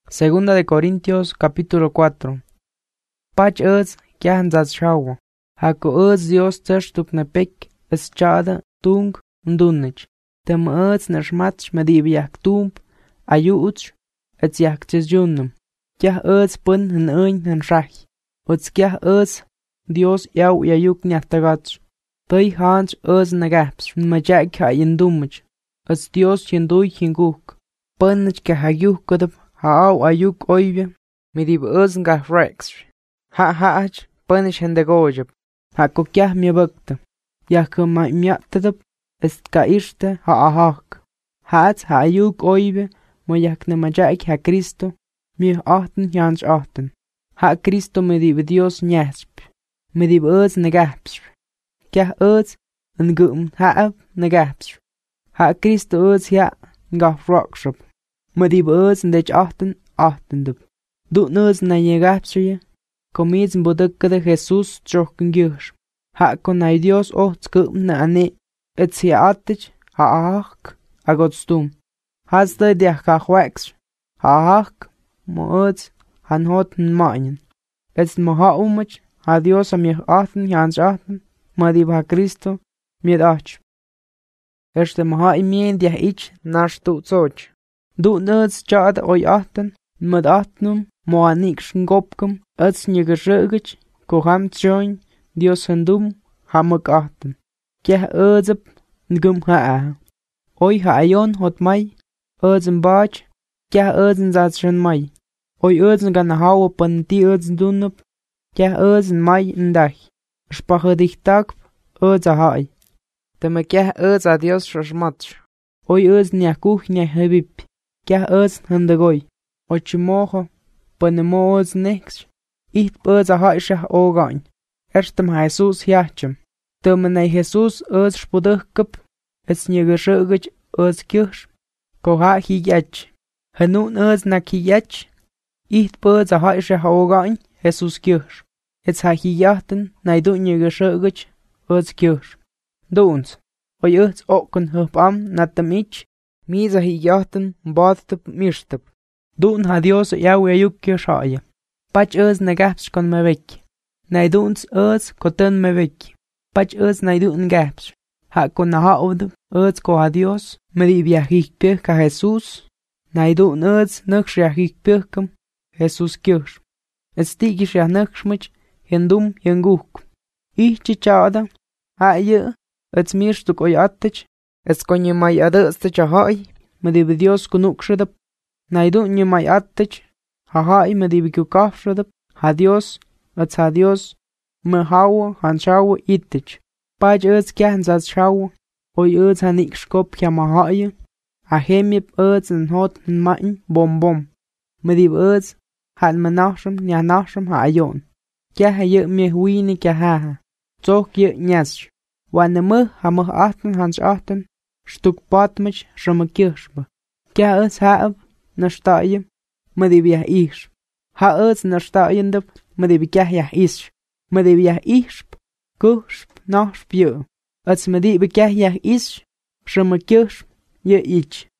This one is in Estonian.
Segunda de Corintios capítulo 4. Pach kiahan shawa. Hako Dios terstuk ne pek es chada tung ndunich. Tem nerschmatsch medibiak tump ayuch et yak tjesjunum. Kiah pun en rach. Uts kiah Dios yau yayuk nyatagats. Tui hans nagaps majak ha yendumich. Uts Dios yendui hinguk. Punnich kahayuk kodab haau ayuk oive. Medib nga rex. Haach punnich hendegojab. Hako kiah miabakta. Yako ma miatadab. Est ka irte haahak. Haats ha ayuk oive. Moyak ne majak ha Cristo. Mi jans 8. Ha Cristo medib Dios nyasp. Medib negaps. Kiah ngum haab negaps. Ha Cristo ja nga rockshop. Medib ndech 8 dub. Du na negapsje. Comids boduk de Jesus trokken gyrs. Ha kon na Dios skum na ane. Et siatich haak agotstum. Has de kachwax. Haak moeds han hoten mainen. Et moha ha Dios a mir 8 jans 8. Medib ha Cristo mir ach. Erste moha imien dia ich nas tu zoch. Du chad oi 8 med 8 moa nikschen gopkum ets nye gesögich koham tjoin Dios hendum hamak 8. Keh ngum ha. Oi ha ayon hot mai bach keh zatschen mai. Oi gan hau pan ti dunup keh mai ndach. Sprache dich tag hai. Teme keh a Dios schmatsch. Oi nya kuchnya hebib. Keh hendegoi. Ochimoho panemo next. Ich hai shah ogain. Erstem Jesus hiachem. Teme nei Jesus spudukkup. Es nye gesögich kirsch. Koha hiyach. Henun na kiyach. Ich hai shah ogain. Jesus kirsch. Jetzt ha hiyachten nei du nye gesögich kirsch. Duns. Oi okken hup am natamich. Misa hiyachten badtup mirstup. Dun ha Dios yau yuk kirschaya. Pach negaps kon me vek. Nei duns koten me vek. Pach nei dun gaps. Ha kon na haud ko ha Dios. Me viajik ka Jesus. Nei dun nux yajik pirkum. Jesus kirsch. Et stigish ya nuxmich hendum henguk. Ich chichada. Ha ye. Et mirstuk oi attich. Es konje mai adastich ahai. Me Dios kunukshadap. Nei dun nye mai attich. Hahai me kukafshadap. Ha Dios. Et ha Dios. Me hawa han shawa ittich. Paj kiahan shawa. Oi han ikskop kya mahai. Ha hemip en hot main bom. Me han menasham nya nasham ha ayon. Kya ha ye me huini kya ha. Zog ye nyash. Wanne me ha 8 hans 8. Stuk patmich shmakirshba. Kya haab na staye. Me ish. Ha na stayendap. Me kya ish. Me ishp. Kushp nashp ye. Als me kya ish. Shmakirshb ye ich.